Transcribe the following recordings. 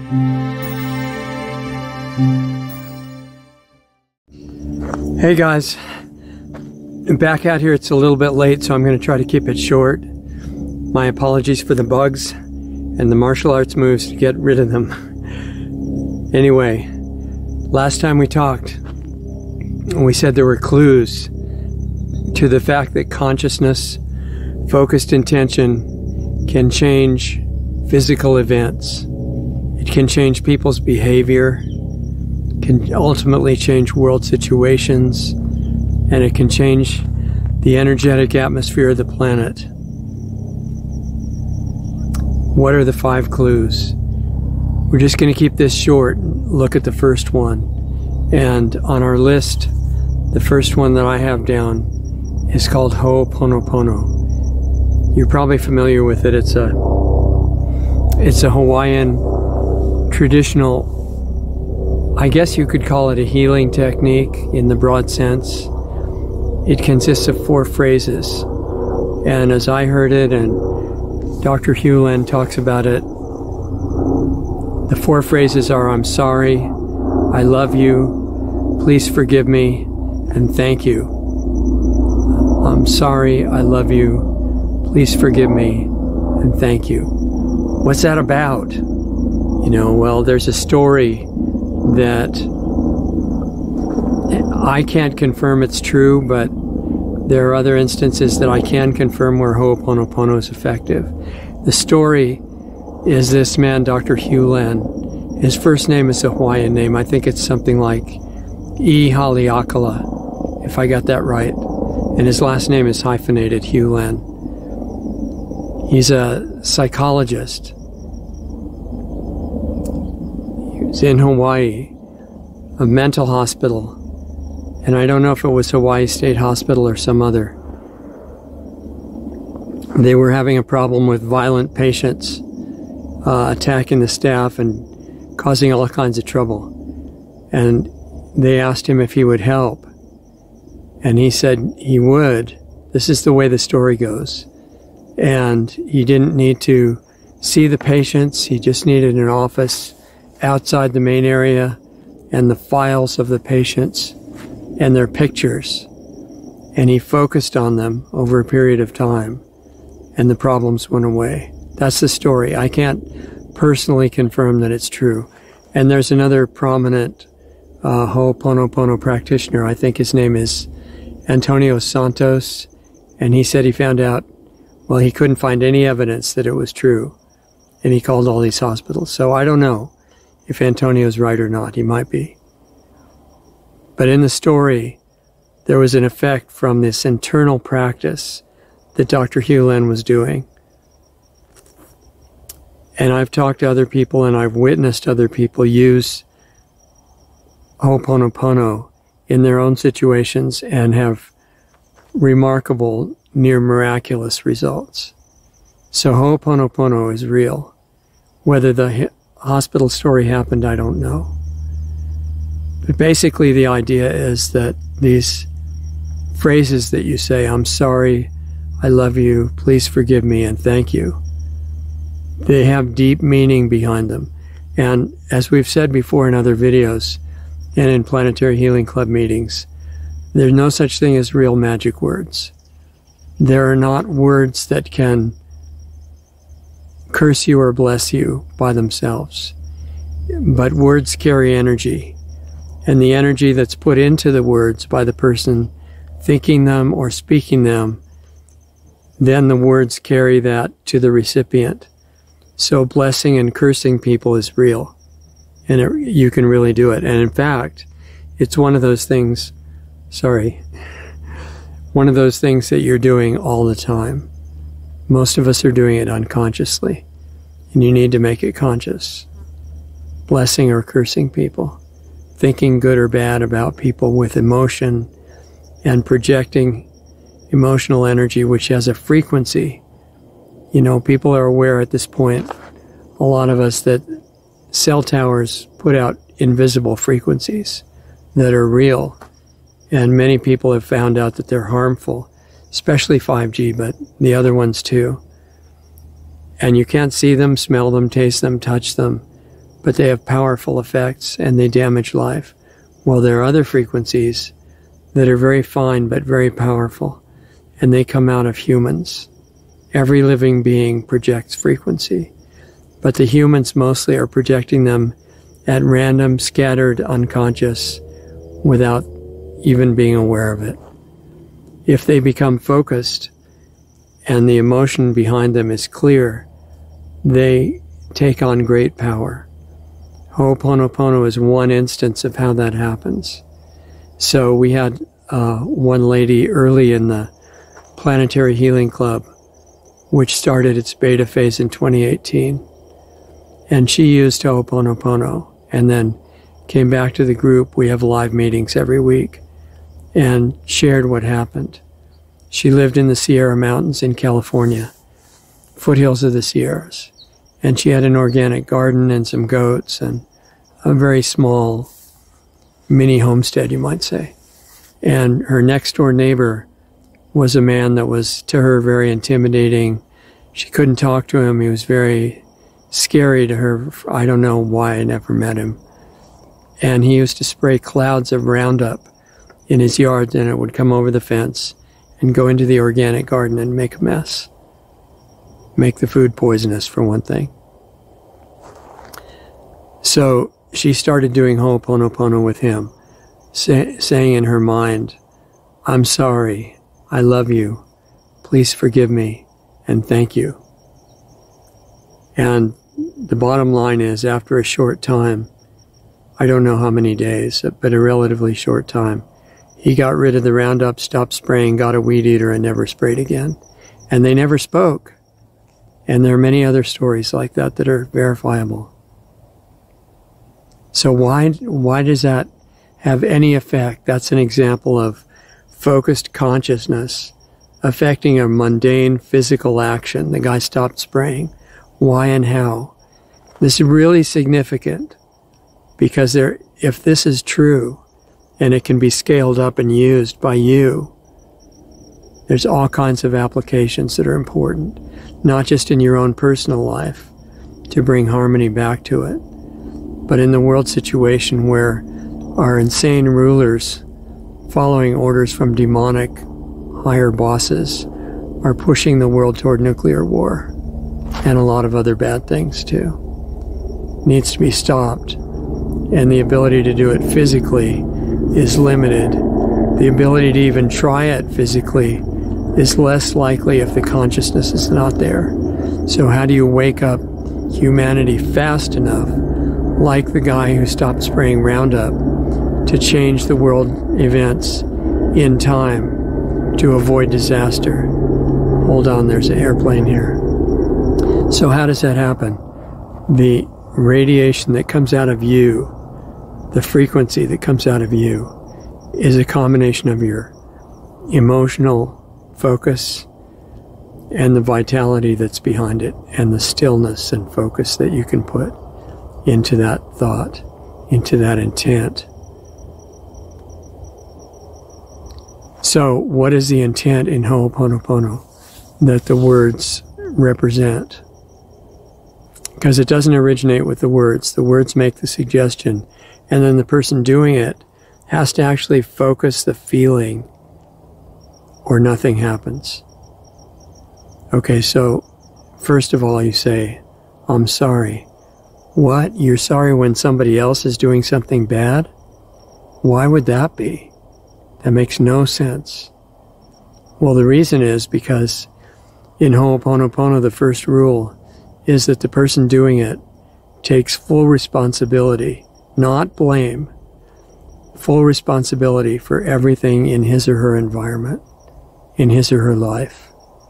Hey guys, I'm back out here. It's a little bit late, so I'm going to try to keep it short. My apologies for the bugs and the martial arts moves to get rid of them. Anyway, last time we talked, we said there were clues to the fact that consciousness, focused intention, can change physical events. It can change people's behavior, can ultimately change world situations, and it can change the energetic atmosphere of the planet. What are the 5 clues? We're just going to keep this short. Look at the first one. And on our list, the first one that I have down is called Ho'oponopono. You're probably familiar with it. It's a Hawaiian traditional, I guess you could call it a healing technique in the broad sense. It consists of 4 phrases. And as I heard it, and Dr. Hew Len talks about it, the 4 phrases are: I'm sorry, I love you, please forgive me, and thank you. I'm sorry, I love you, please forgive me, and thank you. What's that about? You know, well, there's a story that I can't confirm it's true, but there are other instances that I can confirm where Ho'oponopono is effective. The story is this man, Dr. Hew Len. His first name is a Hawaiian name. I think it's something like E. Haleakala, if I got that right. And his last name is hyphenated, Hew Len. He's a psychologist. He was in Hawaii, a mental hospital. And I don't know if it was Hawaii State Hospital or some other. They were having a problem with violent patients attacking the staff and causing all kinds of trouble. And they asked him if he would help. And he said he would. This is the way the story goes. And he didn't need to see the patients. He just needed an office outside the main area and the files of the patients and their pictures. And he focused on them over a period of time, and the problems went away. That's the story. I can't personally confirm that it's true. And there's another prominent Ho'oponopono practitioner. I think his name is Antonio Santos, and he said he found out, well, he couldn't find any evidence that it was true, and he called all these hospitals. So I don't know if Antonio's right or not. He might be. But in the story, there was an effect from this internal practice that Dr. Hew Len was doing. And I've talked to other people, and I've witnessed other people use Ho'oponopono in their own situations and have remarkable, near miraculous results. So Ho'oponopono is real. Whether the hospital story happened, I don't know. But basically the idea is that these phrases that you say, I'm sorry, I love you, please forgive me, and thank you, they have deep meaning behind them. And as we've said before in other videos and in Planetary Healing Club meetings, there's no such thing as real magic words. There are not words that can curse you or bless you by themselves. But words carry energy. And the energy that's put into the words by the person thinking them or speaking them, then the words carry that to the recipient. So blessing and cursing people is real. And you can really do it. And in fact, it's one of those things, one of those things that you're doing all the time. Most of us are doing it unconsciously. And you need to make it conscious. Blessing or cursing people. Thinking good or bad about people with emotion and projecting emotional energy, which has a frequency. You know, people are aware at this point, a lot of us, that cell towers put out invisible frequencies that are real. And many people have found out that they're harmful, especially 5G, but the other ones too. And you can't see them, smell them, taste them, touch them, but they have powerful effects and they damage life. While there are other frequencies that are very fine but very powerful, and they come out of humans. Every living being projects frequency, but the humans mostly are projecting them at random, scattered, unconscious, without even being aware of it. If they become focused and the emotion behind them is clear, they take on great power. Ho'oponopono is one instance of how that happens. So we had one lady early in the Planetary Healing Club, which started its beta phase in 2018. And she used Ho'oponopono and then came back to the group. We have live meetings every week and shared what happened. She lived in the Sierra Mountains in California, foothills of the Sierras. And she had an organic garden and some goats and a very small mini homestead, you might say. And her next door neighbor was a man that was, to her, very intimidating. She couldn't talk to him. He was very scary to her. I don't know why. I never met him. And he used to spray clouds of Roundup in his yard, and it would come over the fence and go into the organic garden and make a mess. Make the food poisonous, for one thing. So she started doing Ho'oponopono with him, saying in her mind, "I'm sorry, I love you, please forgive me, and thank you." And the bottom line is, after a short time, I don't know how many days, but a relatively short time, he got rid of the Roundup, stopped spraying, got a weed eater, and never sprayed again. And they never spoke. And there are many other stories like that that are verifiable. So why does that have any effect? That's an example of focused consciousness affecting a mundane physical action. The guy stopped spraying. Why and how? This is really significant because if this is true and it can be scaled up and used by you, there's all kinds of applications that are important, not just in your own personal life to bring harmony back to it, but in the world situation where our insane rulers, following orders from demonic higher bosses, are pushing the world toward nuclear war and a lot of other bad things too. Needs to be stopped. And the ability to do it physically is limited. The ability to even try it physically is less likely if the consciousness is not there. So how do you wake up humanity fast enough, like the guy who stopped spraying Roundup, to change the world events in time to avoid disaster? Hold on, there's an airplane here. So how does that happen? The radiation that comes out of you, the frequency that comes out of you, is a combination of your emotional focus and the vitality that's behind it, and the stillness and focus that you can put into that thought, into that intent. So what is the intent in Ho'oponopono that the words represent? Because it doesn't originate with the words. The words make the suggestion, and then the person doing it has to actually focus the feeling, or nothing happens. Okay, so first of all you say, "I'm sorry." What? You're sorry when somebody else is doing something bad? Why would that be? That makes no sense. Well, the reason is because in Ho'oponopono, the first rule is that the person doing it takes full responsibility, not blame, full responsibility for everything in his or her environment, in his or her life.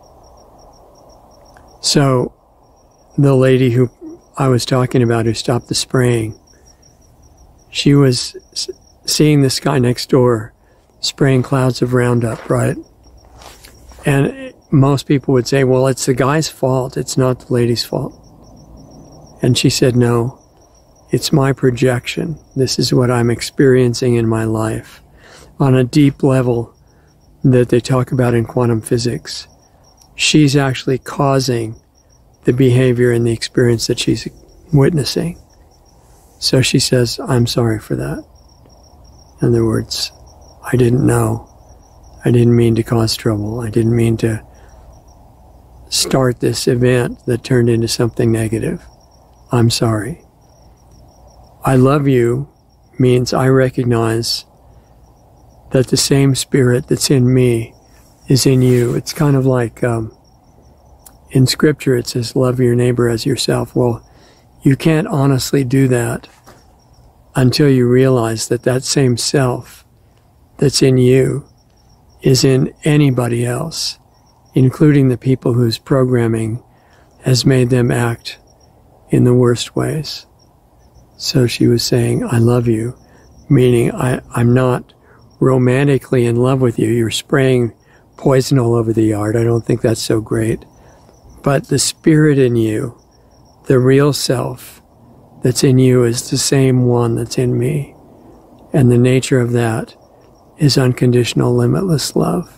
So the lady who I was talking about who stopped the spraying, she was seeing this guy next door spraying clouds of Roundup, right? And most people would say, well, it's the guy's fault, it's not the lady's fault. And she said, no, it's my projection. This is what I'm experiencing in my life on a deep level that they talk about in quantum physics. She's actually causing the behavior and the experience that she's witnessing. So she says, I'm sorry for that. In other words, I didn't know. I didn't mean to cause trouble. I didn't mean to start this event that turned into something negative. I'm sorry. I love you means I recognize that the same spirit that's in me is in you. It's kind of like in Scripture it says, love your neighbor as yourself. Well, you can't honestly do that until you realize that that same self that's in you is in anybody else, including the people whose programming has made them act in the worst ways. So she was saying, I love you, meaning I'm not romantically in love with you. You're spraying poison all over the yard. I don't think that's so great. But the spirit in you, the real self that's in you, is the same one that's in me. And the nature of that is unconditional, limitless love.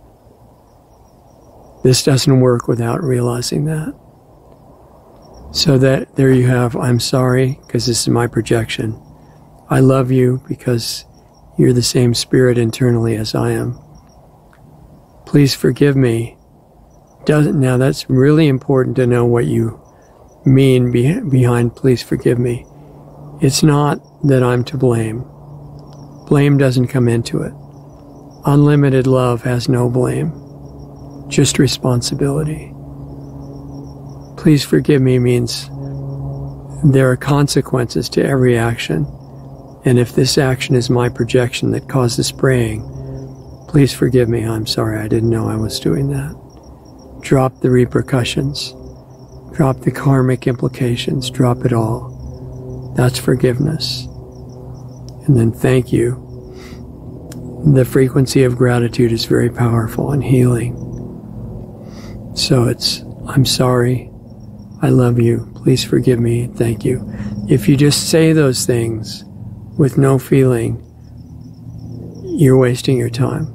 This doesn't work without realizing that. So that there you have, I'm sorry, because this is my projection. I love you because you're the same spirit internally as I am. Please forgive me. Now that's really important to know what you mean behind please forgive me. It's not that I'm to blame. Blame doesn't come into it. Unlimited love has no blame, just responsibility. Please forgive me means there are consequences to every action. And if this action is my projection that caused the spraying, please forgive me. I'm sorry. I didn't know I was doing that. Drop the repercussions. Drop the karmic implications. Drop it all. That's forgiveness. And then thank you. The frequency of gratitude is very powerful and healing. So it's, I'm sorry. I love you. Please forgive me. Thank you. If you just say those things with no feeling, you're wasting your time.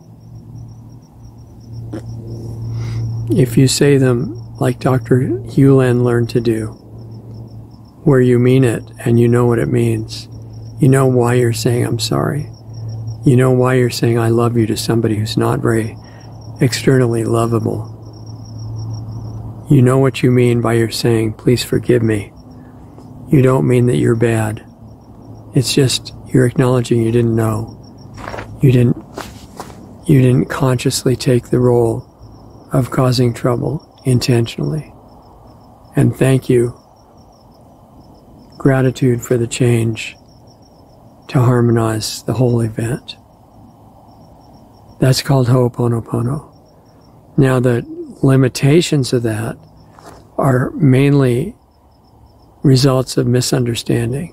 If you say them like Dr. Hugh Len learned to do, where you mean it and you know what it means, you know why you're saying I'm sorry. You know why you're saying I love you to somebody who's not very externally lovable. You know what you mean by your saying, please forgive me. You don't mean that you're bad. It's just you're acknowledging you didn't know. You didn't consciously take the role of causing trouble intentionally. And thank you. Gratitude for the change to harmonize the whole event. That's called Ho'oponopono. Now the limitations of that are mainly results of misunderstanding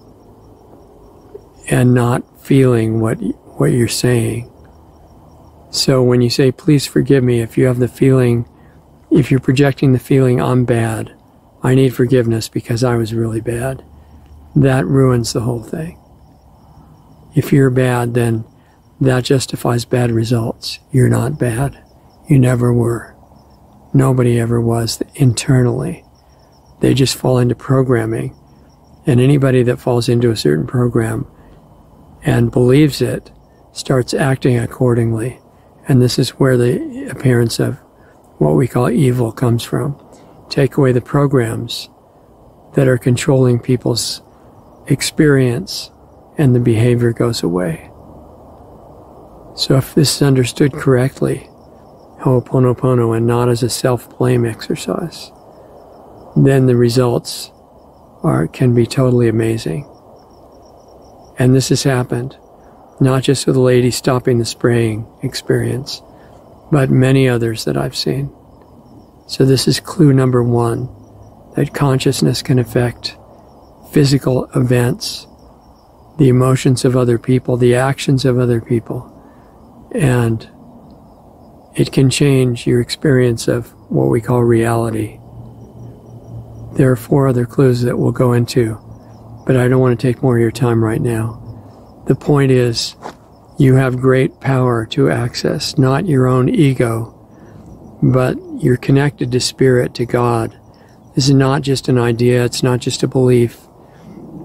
and not feeling what you're saying. So when you say, please forgive me, if you have the feeling, if you're projecting the feeling, I'm bad, I need forgiveness because I was really bad, that ruins the whole thing. If you're bad, then that justifies bad results. You're not bad. You never were. Nobody ever was internally. They just fall into programming. And anybody that falls into a certain program and believes it starts acting accordingly. And this is where the appearance of what we call evil comes from. Take away the programs that are controlling people's experience and the behavior goes away. So if this is understood correctly, Ho'oponopono, and not as a self-blame exercise, then the results can be totally amazing. And this has happened, not just with the lady stopping the spraying experience, but many others that I've seen. So this is clue number one, that consciousness can affect physical events, the emotions of other people, the actions of other people, and it can change your experience of what we call reality. There are 4 other clues that we'll go into, but I don't want to take more of your time right now. The point is, you have great power to access, not your own ego, but you're connected to Spirit, to God. This is not just an idea, it's not just a belief.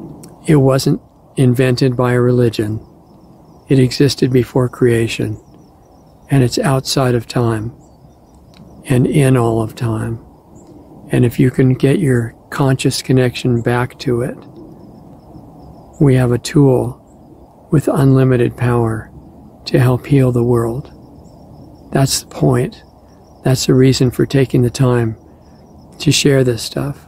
It wasn't invented by a religion. It existed before creation, and it's outside of time and in all of time. And if you can get your conscious connection back to it, we have a tool with unlimited power to help heal the world. That's the point. That's the reason for taking the time to share this stuff.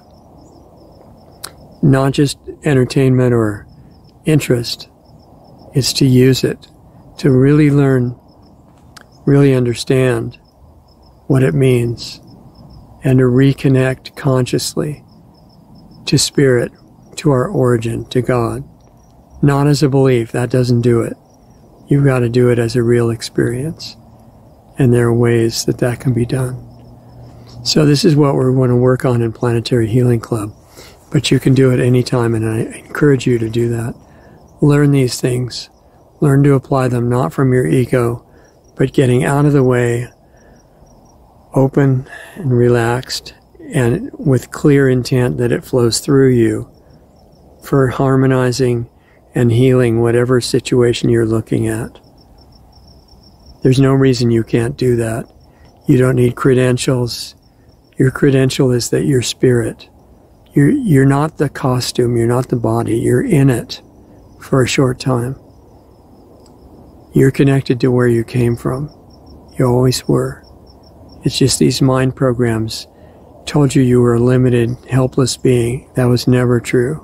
Not just entertainment or interest. It's to use it, to really learn, really understand what it means, and to reconnect consciously to spirit, to our origin, to God. Not as a belief, that doesn't do it. You've got to do it as a real experience. And there are ways that that can be done. So this is what we're going to work on in Planetary Healing Club. But you can do it anytime, and I encourage you to do that. Learn these things. Learn to apply them, not from your ego, but getting out of the way, open and relaxed, and with clear intent that it flows through you for harmonizing and healing whatever situation you're looking at. There's no reason you can't do that. You don't need credentials. Your credential is that you're spirit. You're not the costume, you're not the body, you're in it for a short time. You're connected to where you came from. You always were. It's just these mind programs told you you were a limited, helpless being. That was never true.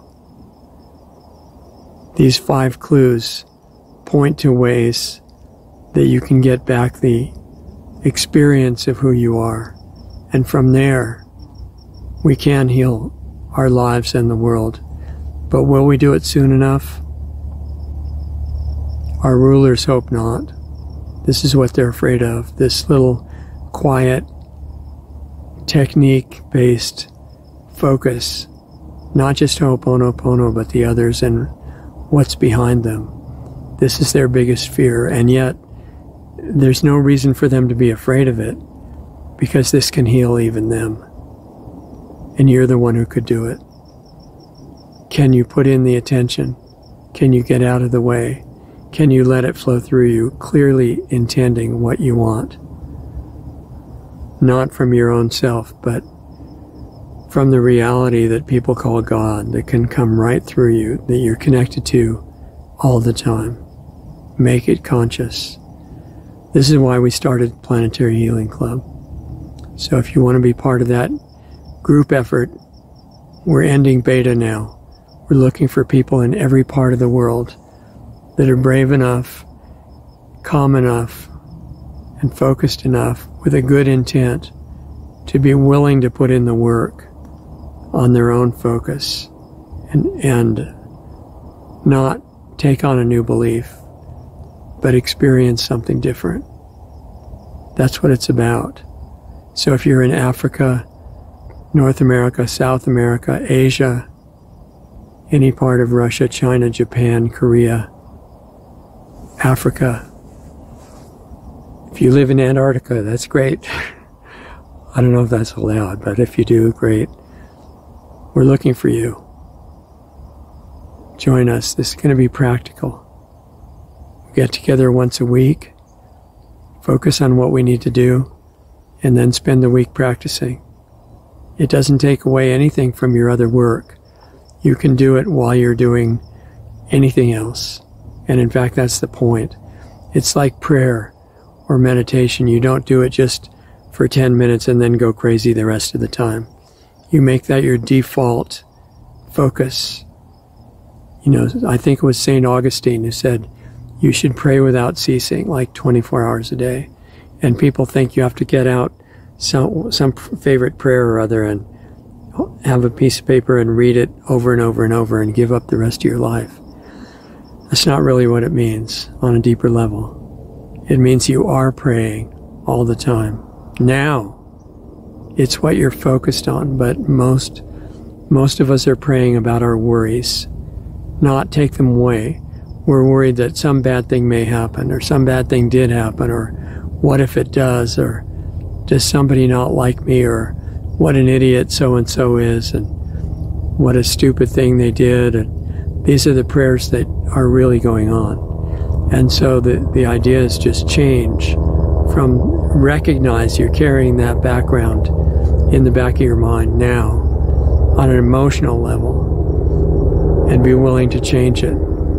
These 5 clues point to ways that you can get back the experience of who you are. And from there, we can heal our lives and the world. But will we do it soon enough? Our rulers hope not. This is what they're afraid of. This little quiet, technique-based focus. Not just Ho'oponopono, but the others and what's behind them. This is their biggest fear, and yet there's no reason for them to be afraid of it, because this can heal even them. And you're the one who could do it. Can you put in the attention? Can you get out of the way? Can you let it flow through you, clearly intending what you want? Not from your own self, but from the reality that people call God, that can come right through you, that you're connected to all the time. Make it conscious. This is why we started Planetary Healing Club. So if you want to be part of that group effort, we're ending beta now. We're looking for people in every part of the world that are brave enough, calm enough, and focused enough with a good intent to be willing to put in the work on their own focus and not take on a new belief, but experience something different. That's what it's about. So if you're in Africa, North America, South America, Asia, any part of Russia, China, Japan, Korea, Africa. If you live in Antarctica, that's great. I don't know if that's allowed, but if you do, great. We're looking for you. Join us. This is going to be practical. We get together once a week, focus on what we need to do, and then spend the week practicing. It doesn't take away anything from your other work. You can do it while you're doing anything else. And in fact, that's the point. It's like prayer or meditation. You don't do it just for 10 minutes and then go crazy the rest of the time. You make that your default focus. You know, I think it was St. Augustine who said, you should pray without ceasing, like 24 hours a day. And people think you have to get out some favorite prayer or other and have a piece of paper and read it over and over and over and give up the rest of your life. That's not really what it means on a deeper level. It means you are praying all the time. Now, it's what you're focused on, but most of us are praying about our worries. Not take them away. We're worried that some bad thing may happen, or some bad thing did happen, or what if it does, or does somebody not like me, or what an idiot so-and-so is, and what a stupid thing they did, and These are the prayers that are really going on. And so the idea is just change from recognize you're carrying that background in the back of your mind now on an emotional level and be willing to change it.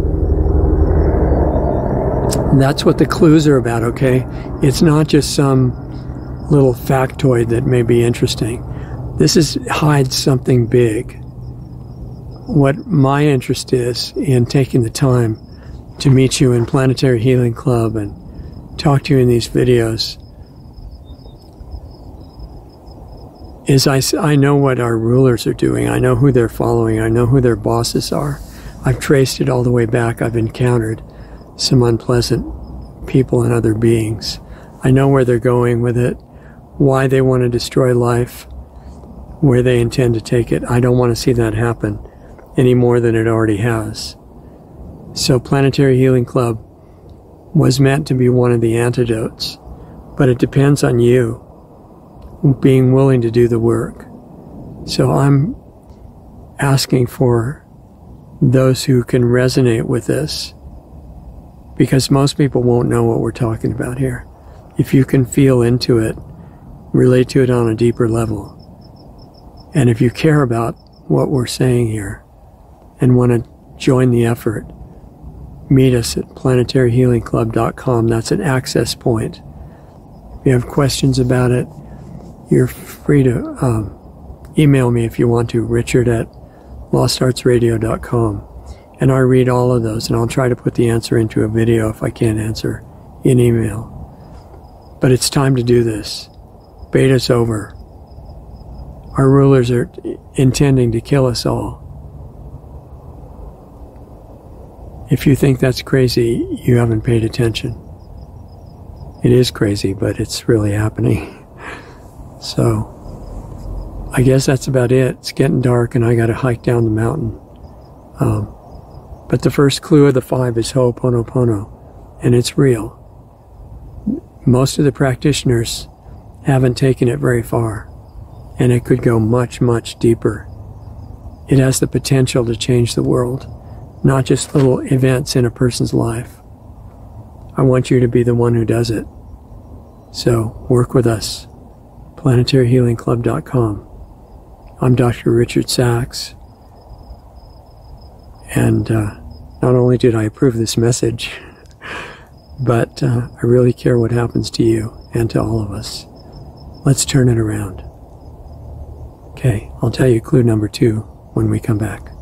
And that's what the clues are about, okay? It's not just some little factoid that may be interesting. This hides something big. What my interest is in taking the time to meet you in Planetary Healing Club and talk to you in these videos is I know what our rulers are doing. I know who they're following. I know who their bosses are. I've traced it all the way back. I've encountered some unpleasant people and other beings. I know where they're going with it, why they want to destroy life, where they intend to take it. I don't want to see that happen any more than it already has. So Planetary Healing Club was meant to be one of the antidotes, but it depends on you being willing to do the work. So I'm asking for those who can resonate with this, because most people won't know what we're talking about here. If you can feel into it, relate to it on a deeper level, and if you care about what we're saying here and want to join the effort, meet us at planetaryhealingclub.com. That's an access point. If you have questions about it, you're free to email me if you want to, richard@lostartsradio.com. And I read all of those, and I'll try to put the answer into a video if I can't answer in email. But it's time to do this. Beta's over. Our rulers are intending to kill us all. If you think that's crazy, you haven't paid attention. It is crazy, but it's really happening. So, I guess that's about it. It's getting dark and I got to hike down the mountain. But the first clue of the 5 is Ho'oponopono, and it's real. Most of the practitioners haven't taken it very far, and it could go much, much deeper. It has the potential to change the world, not just little events in a person's life. I want you to be the one who does it. So work with us. PlanetaryHealingClub.com. I'm Dr. Richard Sachs. And not only did I approve this message, but I really care what happens to you and to all of us. Let's turn it around. Okay, I'll tell you clue number 2 when we come back.